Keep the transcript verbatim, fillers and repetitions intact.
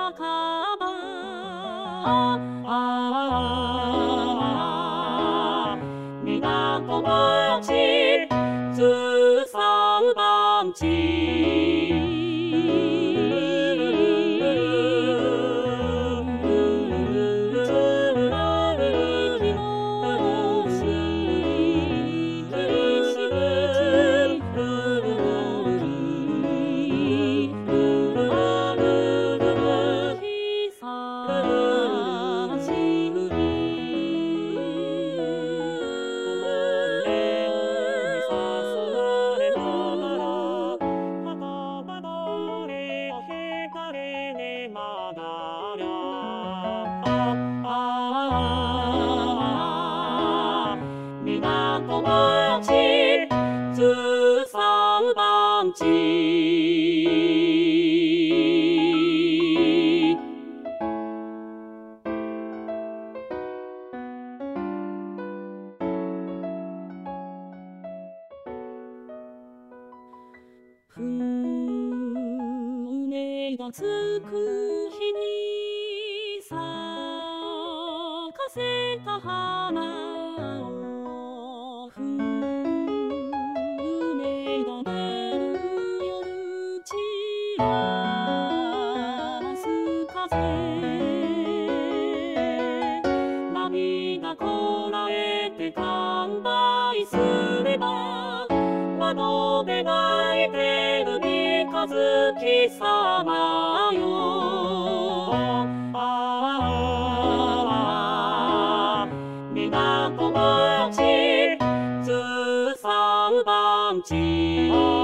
酒場港町ずさう番地港町ずさう番地船がつく日に咲かせた花を船が出る夜散らす風涙こらえて乾杯すれば窓辺泣いてる三日月様よ港町ずさう番地